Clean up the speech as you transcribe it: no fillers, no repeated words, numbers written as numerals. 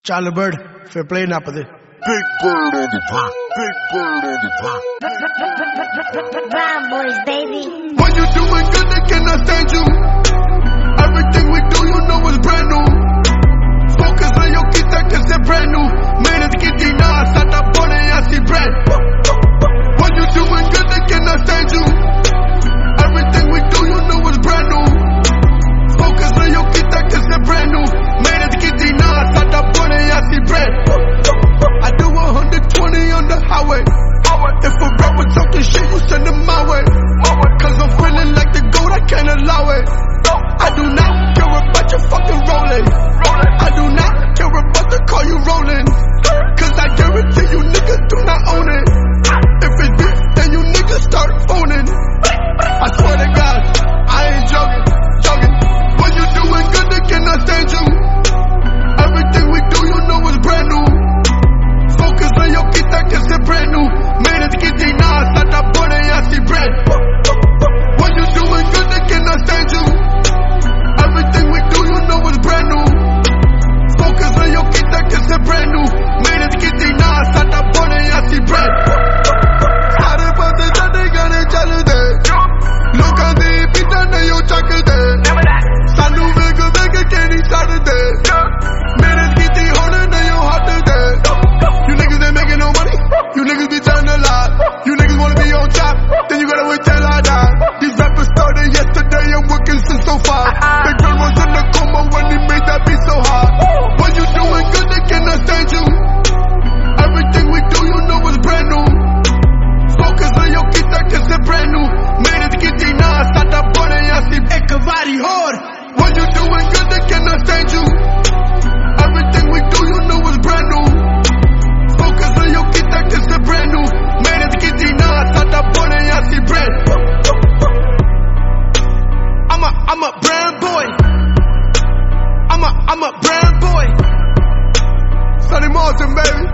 ਚੱਲ ਬਰਡ ਫਿਰ ਪਲੇ ਨੱਪ ਦੇ Big bird on the beat. Big bird on the beat. Brown boys, baby. When you doing good, they cannot stand you. Everything we do, you know is brand new. Focus on your kita, cause they're brand new. Mehnat ki dina, sata bone aasi brand. When you doing good, they cannot stand you. Everything we do, you know is brand new. Focus on your kita, cause they're brand new. Mehnat ki dina, sata bone aasi brand. I do 120 on the highway. If a rapper talking shit, you send them my way. Cause I'm feeling like the goat, I can't allow it. I do not care about your fucking rolling. I do not care about the car you rolling. Cause I guarantee you niggas do not own it. If it's beef, then you niggas start phoning. I swear to God, I ain't joking. When you doing good, they cannot stand you. Everything we do, you know is brand new. Focus on your kita, cause they're brand new. Mehnat ki dina, sata bone aasi brand. When you doing good, they cannot stand you. Everything we do, you know is brand new. Focus on your kita, cause they're brand new. Mehnat ki dina, sata bone aasi brand. Sare paase jade gane chalde. Lokan di pita nahi chakde. Sanu veg ke nahi sadde. Mehnat ki thi hone nahi hatde. You niggas ain't making no money. You niggas be telling a lie. You niggas wanna be on top, then you gotta wait till I die. These rappers started yesterday and working since so far. Big Bird was in the coma when he made that beat so hard. When you doing good, they cannot stand you. Everything we do, you know is brand new. Focus on your kita, cause they're brand new. Mehnat ki dina, sata bone aasi ek vari hor. When you doing good, they cannot stand you. Everything we do, you know is brand new. Focus on your kita, cause they're brand new. Mehnat ki dina, sata bone aasi brand. I'm a brand boy. I'm a brand boy. Sonny Martin, baby.